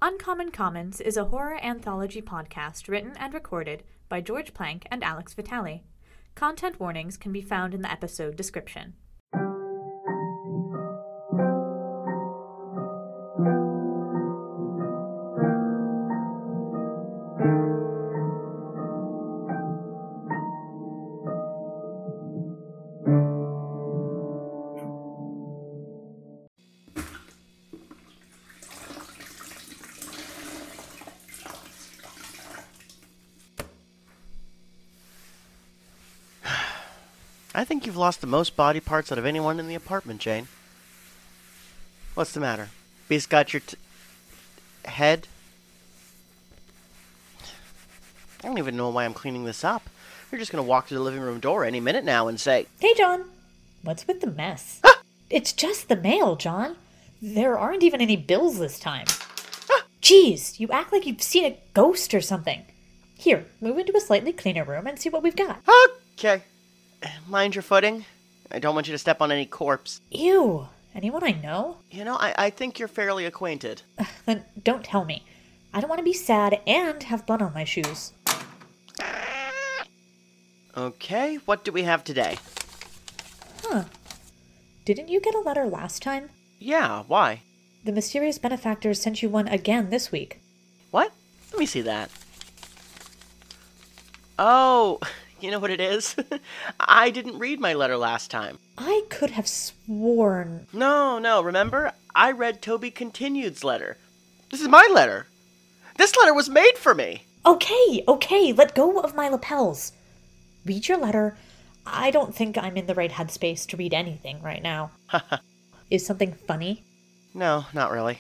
Uncommon Commons is a horror anthology podcast written and recorded by George Plank and Alex Vitale. Content warnings can be found in the episode description. I think you've lost the most body parts out of anyone in the apartment, Jane. What's the matter? Beast got your head? I don't even know why I'm cleaning this up. You're just going to walk through the living room door any minute now and say, "Hey, John. What's with the mess?" It's just the mail, John. There aren't even any bills this time. Jeez, you act like you've seen a ghost or something. Here, move into a slightly cleaner room and see what we've got. Okay. Mind your footing. I don't want you to step on any corpse. Ew. Anyone I know? You know, I think you're fairly acquainted. Then don't tell me. I don't want to be sad and have blood on my shoes. Okay, what do we have today? Didn't you get a letter last time? Yeah, why? The mysterious benefactor sent you one again this week. What? Let me see that. Oh, you know what it is? I didn't read my letter last time. I could have sworn... No, remember? I read Toby Continued's letter. This is my letter. This letter was made for me. Okay, let go of my lapels. Read your letter. I don't think I'm in the right headspace to read anything right now. Is something funny? No, not really.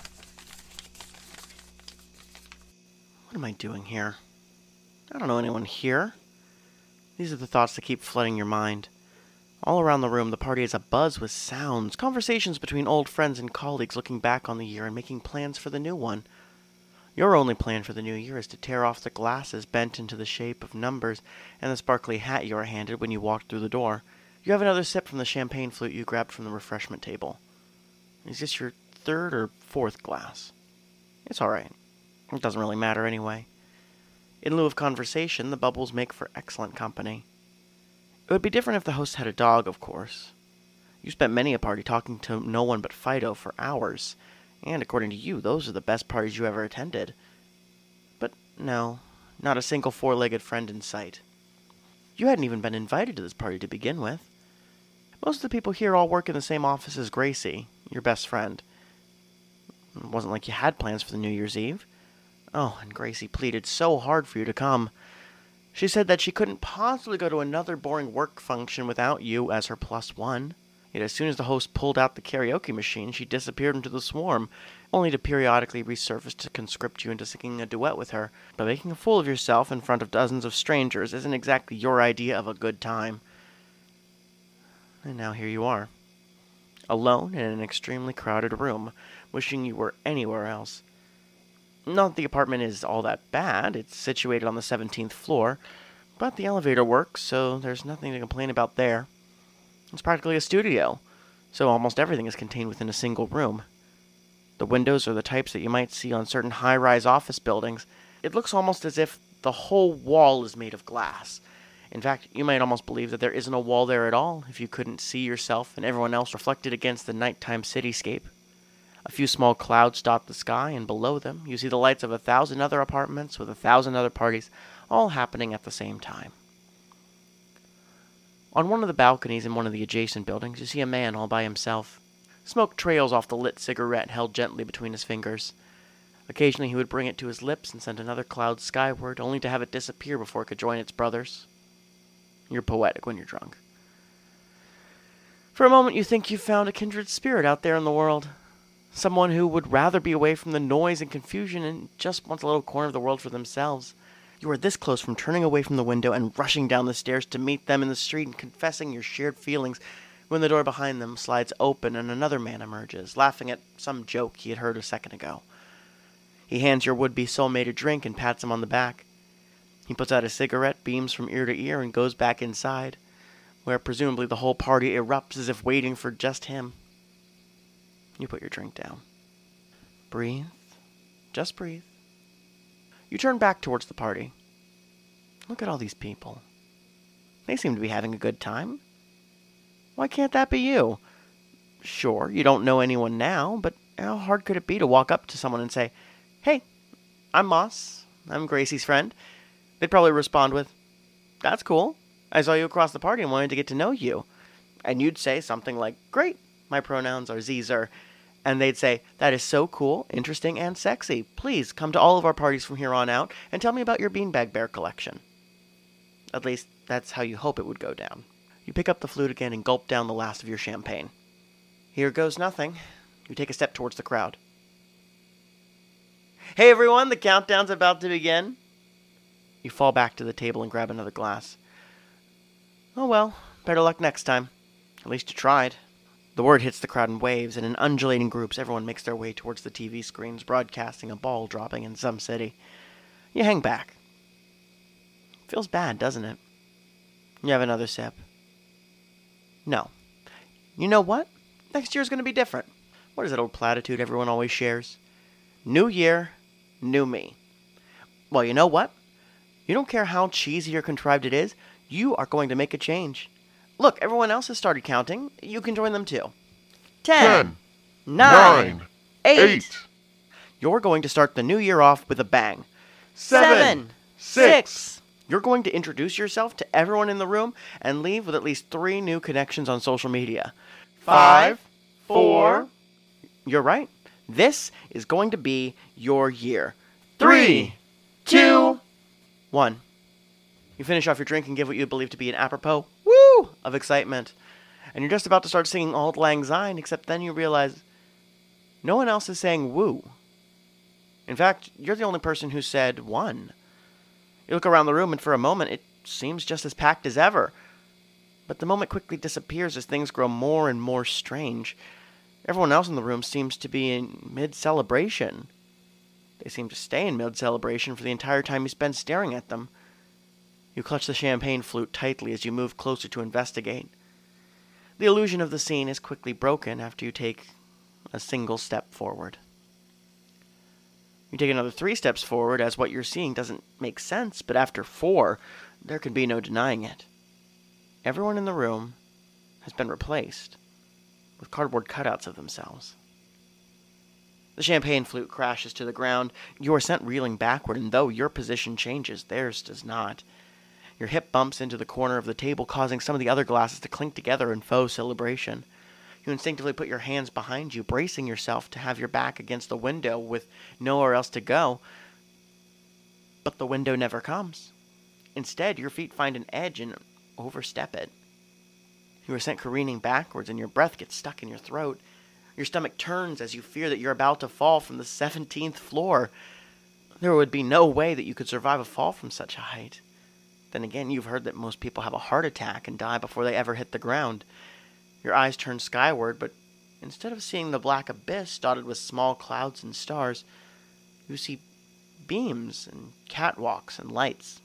What am I doing here? I don't know anyone here. These are the thoughts that keep flooding your mind. All around the room, the party is abuzz with sounds, conversations between old friends and colleagues looking back on the year and making plans for the new one. Your only plan for the new year is to tear off the glasses bent into the shape of numbers and the sparkly hat you were handed when you walked through the door. You have another sip from the champagne flute you grabbed from the refreshment table. Is this your third or fourth glass? It's all right. It doesn't really matter anyway. In lieu of conversation, the bubbles make for excellent company. It would be different if the host had a dog, of course. You spent many a party talking to no one but Fido for hours, and according to you, those are the best parties you ever attended. But no, not a single four-legged friend in sight. You hadn't even been invited to this party to begin with. Most of the people here all work in the same office as Gracie, your best friend. It wasn't like you had plans for the New Year's Eve. Oh, and Gracie pleaded so hard for you to come. She said that she couldn't possibly go to another boring work function without you as her plus one. Yet as soon as the host pulled out the karaoke machine, she disappeared into the swarm, only to periodically resurface to conscript you into singing a duet with her. But making a fool of yourself in front of dozens of strangers isn't exactly your idea of a good time. And now here you are, alone in an extremely crowded room, wishing you were anywhere else. Not that the apartment is all that bad. It's situated on the 17th floor, but the elevator works, so there's nothing to complain about there. It's practically a studio, so almost everything is contained within a single room. The windows are the types that you might see on certain high-rise office buildings. It looks almost as if the whole wall is made of glass. In fact, you might almost believe that there isn't a wall there at all if you couldn't see yourself and everyone else reflected against the nighttime cityscape. A few small clouds dot the sky, and below them you see the lights of 1,000 other apartments with 1,000 other parties, all happening at the same time. On one of the balconies in one of the adjacent buildings, you see a man all by himself. Smoke trails off the lit cigarette held gently between his fingers. Occasionally he would bring it to his lips and send another cloud skyward, only to have it disappear before it could join its brothers. You're poetic when you're drunk. For a moment you think you've found a kindred spirit out there in the world. Someone who would rather be away from the noise and confusion and just wants a little corner of the world for themselves. You are this close from turning away from the window and rushing down the stairs to meet them in the street and confessing your shared feelings when the door behind them slides open and another man emerges, laughing at some joke he had heard a second ago. He hands your would-be soulmate a drink and pats him on the back. He puts out a cigarette, beams from ear to ear, and goes back inside, where presumably the whole party erupts as if waiting for just him. You put your drink down. Breathe. Just breathe. You turn back towards the party. Look at all these people. They seem to be having a good time. Why can't that be you? Sure, you don't know anyone now, but how hard could it be to walk up to someone and say, "Hey, I'm Moss. I'm Gracie's friend." They'd probably respond with, "That's cool. I saw you across the party and wanted to get to know you." And you'd say something like, "Great, my pronouns are Zer." And they'd say, "That is so cool, interesting, and sexy. Please come to all of our parties from here on out and tell me about your beanbag bear collection." At least, that's how you hope it would go down. You pick up the flute again and gulp down the last of your champagne. Here goes nothing. You take a step towards the crowd. "Hey everyone, the countdown's about to begin." You fall back to the table and grab another glass. "Oh well, better luck next time. At least you tried." The word hits the crowd in waves, and in undulating groups everyone makes their way towards the TV screens broadcasting a ball dropping in some city. You hang back. Feels bad, doesn't it? You have another sip. No. You know what? Next year's going to be different. What is that old platitude everyone always shares? New year, new me. Well, you know what? You don't care how cheesy or contrived it is, you are going to make a change. Look, everyone else has started counting. You can join them too. 10, 9, 8. You're going to start the new year off with a bang. 7, 6. You're going to introduce yourself to everyone in the room and leave with at least 3 new connections on social media. 5, 4. You're right. This is going to be your year. 3, 2, 1. You finish off your drink and give what you believe to be an apropos woo of excitement. And you're just about to start singing Auld Lang Syne, except then you realize no one else is saying woo. In fact, you're the only person who said one. You look around the room and for a moment it seems just as packed as ever. But the moment quickly disappears as things grow more and more strange. Everyone else in the room seems to be in mid-celebration. They seem to stay in mid-celebration for the entire time you spend staring at them. You clutch the champagne flute tightly as you move closer to investigate. The illusion of the scene is quickly broken after you take a single step forward. You take another 3 steps forward as what you're seeing doesn't make sense, but after 4, there can be no denying it. Everyone in the room has been replaced with cardboard cutouts of themselves. The champagne flute crashes to the ground. You are sent reeling backward, and though your position changes, theirs does not. Your hip bumps into the corner of the table, causing some of the other glasses to clink together in faux celebration. You instinctively put your hands behind you, bracing yourself to have your back against the window with nowhere else to go. But the window never comes. Instead, your feet find an edge and overstep it. You are sent careening backwards, and your breath gets stuck in your throat. Your stomach turns as you fear that you're about to fall from the 17th floor. There would be no way that you could survive a fall from such a height. Then again, you've heard that most people have a heart attack and die before they ever hit the ground. Your eyes turn skyward, but instead of seeing the black abyss dotted with small clouds and stars, you see beams and catwalks and lights.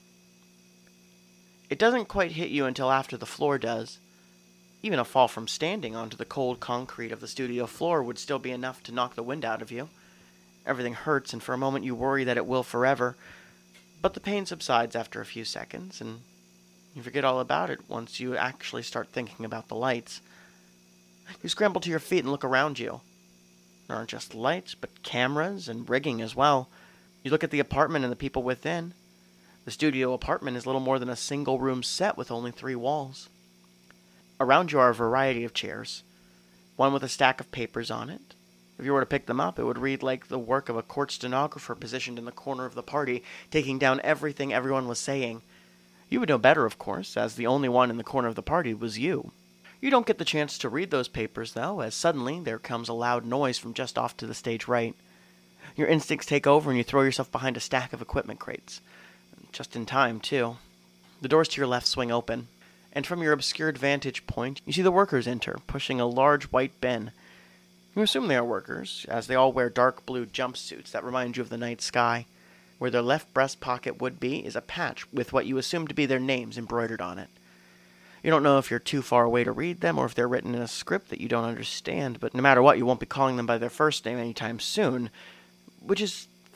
It doesn't quite hit you until after the floor does. Even a fall from standing onto the cold concrete of the studio floor would still be enough to knock the wind out of you. Everything hurts, and for a moment you worry that it will forever. But the pain subsides after a few seconds, and you forget all about it once you actually start thinking about the lights. You scramble to your feet and look around you. There aren't just lights, but cameras and rigging as well. You look at the apartment and the people within. The studio apartment is little more than a single-room set with only 3 walls. Around you are a variety of chairs, one with a stack of papers on it. If you were to pick them up, it would read like the work of a court stenographer positioned in the corner of the party, taking down everything everyone was saying. You would know better, of course, as the only one in the corner of the party was you. You don't get the chance to read those papers, though, as suddenly there comes a loud noise from just off to the stage right. Your instincts take over and you throw yourself behind a stack of equipment crates. Just in time, too. The doors to your left swing open, and from your obscured vantage point, you see the workers enter, pushing a large white bin. You assume they are workers, as they all wear dark blue jumpsuits that remind you of the night sky. Where their left breast pocket would be is a patch with what you assume to be their names embroidered on it. You don't know if you're too far away to read them or if they're written in a script that you don't understand, but no matter what, you won't be calling them by their first name anytime soon, which is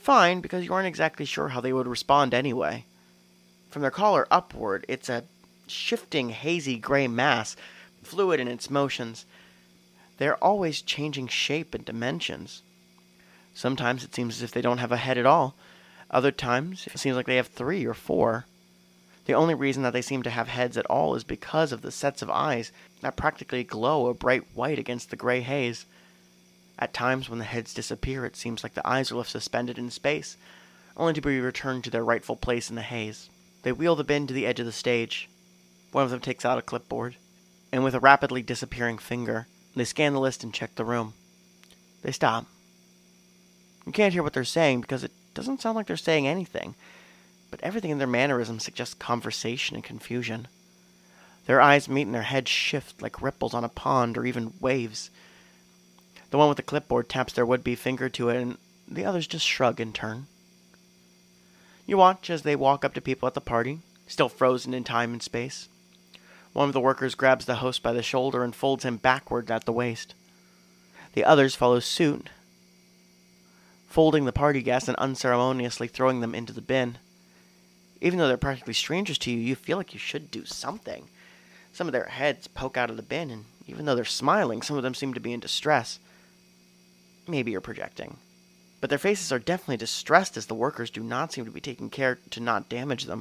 fine because you aren't exactly sure how they would respond anyway. From their collar upward, it's a shifting, hazy gray mass, fluid in its motions. They're always changing shape and dimensions. Sometimes it seems as if they don't have a head at all. Other times, it seems like they have 3 or 4. The only reason that they seem to have heads at all is because of the sets of eyes that practically glow a bright white against the gray haze. At times, when the heads disappear, it seems like the eyes are left suspended in space, only to be returned to their rightful place in the haze. They wheel the bin to the edge of the stage. One of them takes out a clipboard, and with a rapidly disappearing finger, they scan the list and check the room. They stop. You can't hear what they're saying because it doesn't sound like they're saying anything, but everything in their mannerisms suggests conversation and confusion. Their eyes meet and their heads shift like ripples on a pond or even waves. The one with the clipboard taps their would-be finger to it, and the others just shrug in turn. You watch as they walk up to people at the party, still frozen in time and space. One of the workers grabs the host by the shoulder and folds him backward at the waist. The others follow suit, folding the party guests and unceremoniously throwing them into the bin. Even though they're practically strangers to you, you feel like you should do something. Some of their heads poke out of the bin, and even though they're smiling, some of them seem to be in distress. Maybe you're projecting. But their faces are definitely distressed as the workers do not seem to be taking care to not damage them.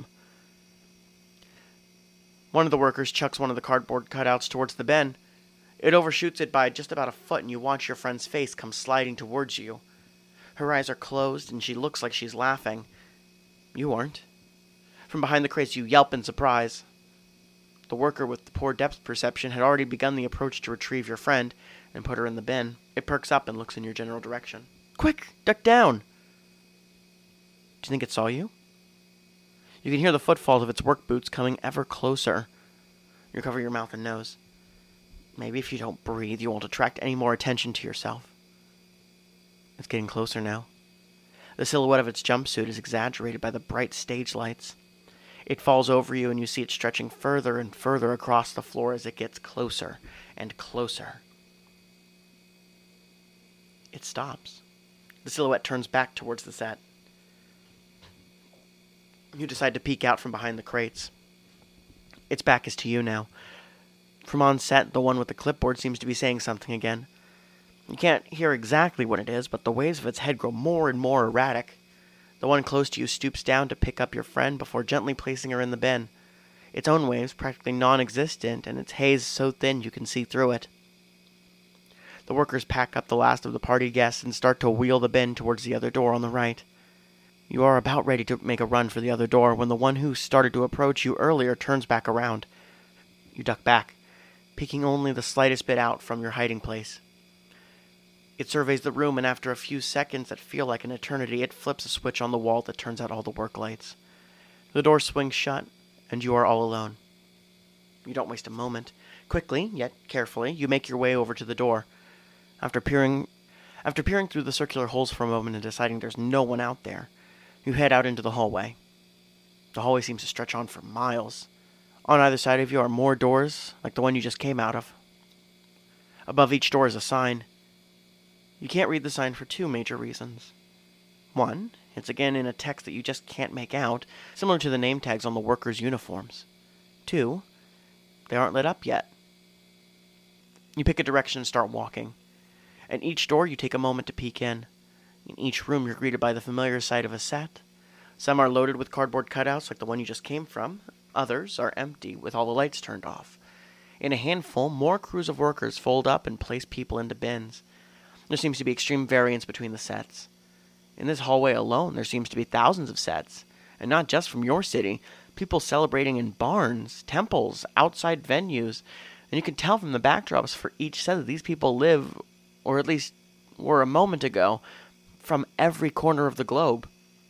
One of the workers chucks one of the cardboard cutouts towards the bin. It overshoots it by just about a foot, and you watch your friend's face come sliding towards you. Her eyes are closed, and she looks like she's laughing. You aren't. From behind the crates, you yelp in surprise. The worker with the poor depth perception had already begun the approach to retrieve your friend and put her in the bin. It perks up and looks in your general direction. Quick! Duck down! Do you think it saw you? You can hear the footfalls of its work boots coming ever closer. You cover your mouth and nose. Maybe if you don't breathe, you won't attract any more attention to yourself. It's getting closer now. The silhouette of its jumpsuit is exaggerated by the bright stage lights. It falls over you, and you see it stretching further and further across the floor as it gets closer and closer. It stops. The silhouette turns back towards the set. You decide to peek out from behind the crates. Its back is to you now. From on set, the one with the clipboard seems to be saying something again. You can't hear exactly what it is, but the waves of its head grow more and more erratic. The one close to you stoops down to pick up your friend before gently placing her in the bin. Its own waves practically non-existent, and its haze so thin you can see through it. The workers pack up the last of the party guests and start to wheel the bin towards the other door on the right. You are about ready to make a run for the other door when the one who started to approach you earlier turns back around. You duck back, peeking only the slightest bit out from your hiding place. It surveys the room, and after a few seconds that feel like an eternity, it flips a switch on the wall that turns out all the work lights. The door swings shut, and you are all alone. You don't waste a moment. Quickly, yet carefully, you make your way over to the door. After peering through the circular holes for a moment and deciding there's no one out there, you head out into the hallway. The hallway seems to stretch on for miles. On either side of you are more doors, like the one you just came out of. Above each door is a sign. You can't read the sign for 2 major reasons. 1, it's again in a text that you just can't make out, similar to the name tags on the workers' uniforms. 2, they aren't lit up yet. You pick a direction and start walking. At each door, you take a moment to peek in. In each room, you're greeted by the familiar sight of a set. Some are loaded with cardboard cutouts like the one you just came from. Others are empty, with all the lights turned off. In a handful, more crews of workers fold up and place people into bins. There seems to be extreme variance between the sets. In this hallway alone, there seems to be thousands of sets, and not just from your city. People celebrating in barns, temples, outside venues, and you can tell from the backdrops for each set that these people live, or at least were a moment ago, from every corner of the globe.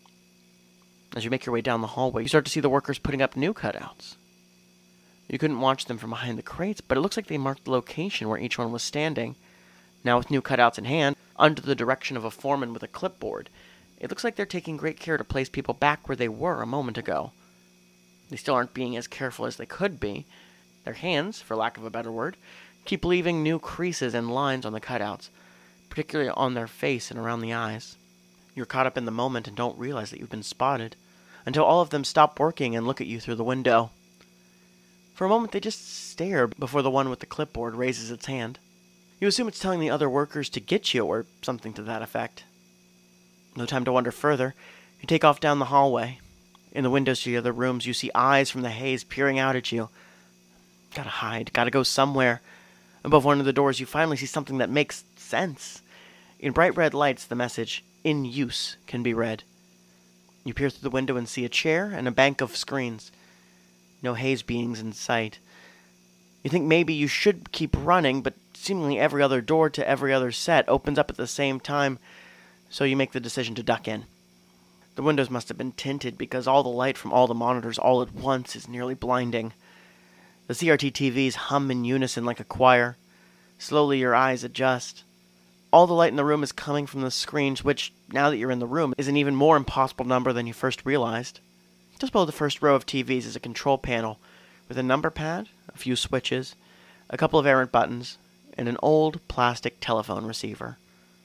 As you make your way down the hallway, you start to see the workers putting up new cutouts. You couldn't watch them from behind the crates, but it looks like they marked the location where each one was standing. Now with new cutouts in hand, under the direction of a foreman with a clipboard, it looks like they're taking great care to place people back where they were a moment ago. They still aren't being as careful as they could be. Their hands, for lack of a better word, keep leaving new creases and lines on the cutouts, particularly on their face and around the eyes. You're caught up in the moment and don't realize that you've been spotted, until all of them stop working and look at you through the window. For a moment they just stare before the one with the clipboard raises its hand. You assume it's telling the other workers to get you, or something to that effect. No time to wonder further. You take off down the hallway. In the windows to the other rooms, you see eyes from the haze peering out at you. Gotta hide, gotta go somewhere. Above one of the doors, you finally see something that makes sense. In bright red lights, the message, "In use," can be read. You peer through the window and see a chair and a bank of screens. No haze beings in sight. You think maybe you should keep running, but seemingly every other door to every other set opens up at the same time, so you make the decision to duck in. The windows must have been tinted because all the light from all the monitors all at once is nearly blinding. The CRT TVs hum in unison like a choir. Slowly your eyes adjust. All the light in the room is coming from the screens, which, now that you're in the room, is an even more impossible number than you first realized. Just below the first row of TVs is a control panel with a number pad, a few switches, a couple of errant buttons, and an old plastic telephone receiver.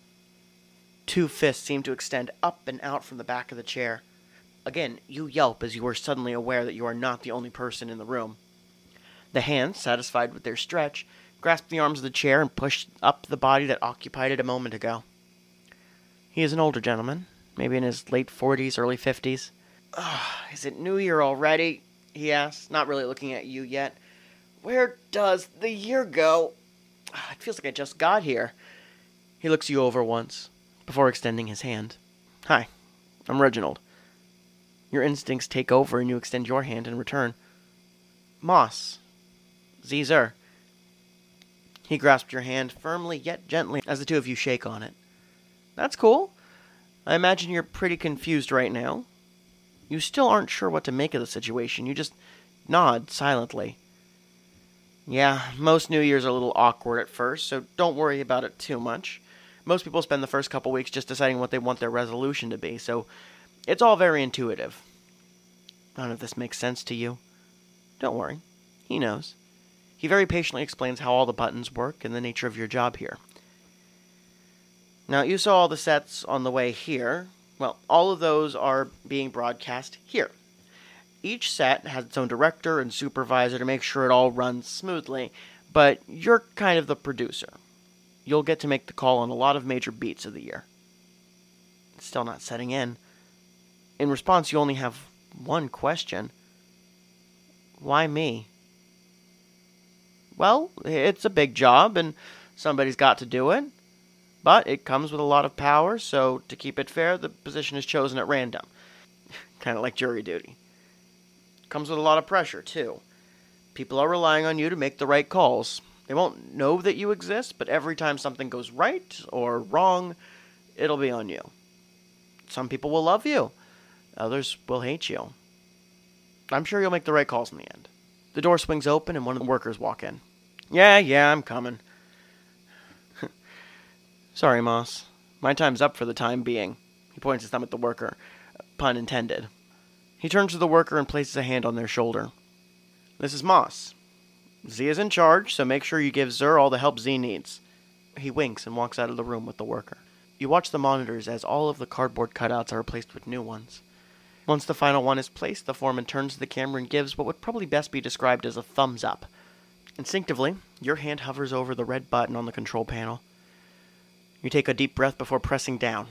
2 fists seem to extend up and out from the back of the chair. Again, you yelp as you are suddenly aware that you are not the only person in the room. The hands, satisfied with their stretch, grasp the arms of the chair and push up the body that occupied it a moment ago. He is an older gentleman, maybe in his late 40s, early 50s. Is it New Year already? He asks, not really looking at you yet. Where does the year go? It feels like I just got here. He looks you over once, before extending his hand. Hi, I'm Reginald. Your instincts take over and you extend your hand in return. Moss. Caesar. He grasped your hand firmly yet gently as the two of you shake on it. That's cool. I imagine you're pretty confused right now. You still aren't sure what to make of the situation. You just nod silently. Yeah, most New Year's are a little awkward at first, so don't worry about it too much. Most people spend the first couple weeks just deciding what they want their resolution to be, so it's all very intuitive. None of this makes sense to you. Don't worry. He knows. He very patiently explains how all the buttons work and the nature of your job here. Now, you saw all the sets on the way here. Well, all of those are being broadcast here. Each set has its own director and supervisor to make sure it all runs smoothly, but you're kind of the producer. You'll get to make the call on a lot of major beats of the year. It's still not setting in. In response, you only have one question. Why me? Well, it's a big job, and somebody's got to do it. But it comes with a lot of power, so to keep it fair, the position is chosen at random. Kind of like jury duty. Comes with a lot of pressure, too. People are relying on you to make the right calls. They won't know that you exist, but every time something goes right or wrong, it'll be on you. Some people will love you. Others will hate you. I'm sure you'll make the right calls in the end. The door swings open and one of the workers walk in. Yeah, I'm coming. Sorry, Moss. My time's up for the time being. He points his thumb at the worker. Pun intended. He turns to the worker and places a hand on their shoulder. This is Moss. Z is in charge, so make sure you give Zur all the help Z needs. He winks and walks out of the room with the worker. You watch the monitors as all of the cardboard cutouts are replaced with new ones. Once the final one is placed, the foreman turns to the camera and gives what would probably best be described as a thumbs up. Instinctively, your hand hovers over the red button on the control panel. You take a deep breath before pressing down.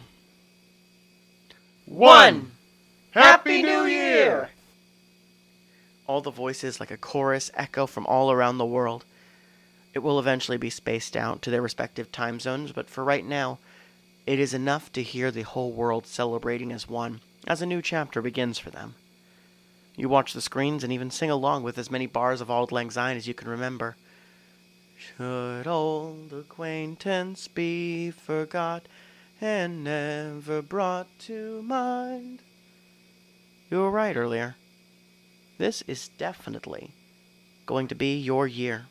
1! Happy New Year! All the voices, like a chorus, echo from all around the world. It will eventually be spaced out to their respective time zones, but for right now, it is enough to hear the whole world celebrating as one, as a new chapter begins for them. You watch the screens and even sing along with as many bars of Auld Lang Syne as you can remember. Should old acquaintance be forgot and never brought to mind? You were right earlier. This is definitely going to be your year.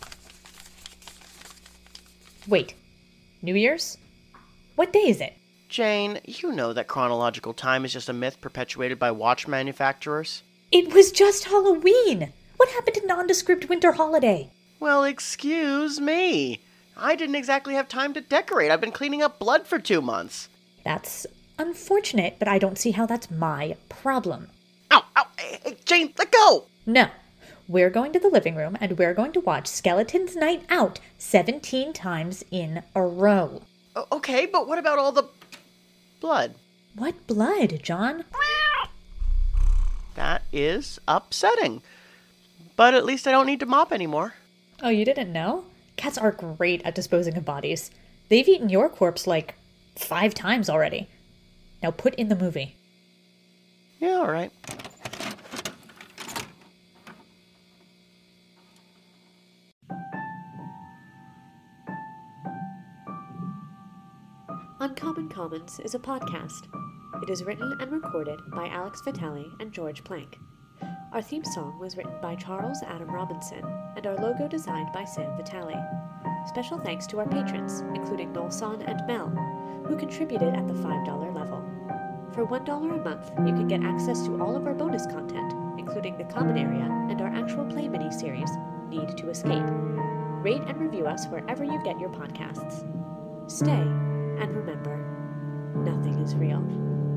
Wait, New Year's? What day is it? Jane, you know that chronological time is just a myth perpetuated by watch manufacturers. It was just Halloween! What happened to nondescript winter holiday? Well, excuse me. I didn't exactly have time to decorate. I've been cleaning up blood for 2 months. That's unfortunate, but I don't see how that's my problem. Ow, ow, hey, Jane, let go! No. We're going to the living room and we're going to watch Skeleton's Night Out 17 times in a row. Okay, but what about all the blood? What blood, John? That is upsetting. But at least I don't need to mop anymore. Oh, you didn't know? Cats are great at disposing of bodies. They've eaten your corpse like 5 times already. Now put in the movie. Yeah, all right. Uncommon Commons is a podcast. It is written and recorded by Alex Vitale and George Plank. Our theme song was written by Charles Adam Robinson, and our logo designed by Sam Vitale. Special thanks to our patrons, including Nolson and Mel, who contributed at the $5 level. For $1 a month, you can get access to all of our bonus content, including the common area and our actual play mini-series, Need to Escape. Rate and review us wherever you get your podcasts. Stay, and remember, nothing is real.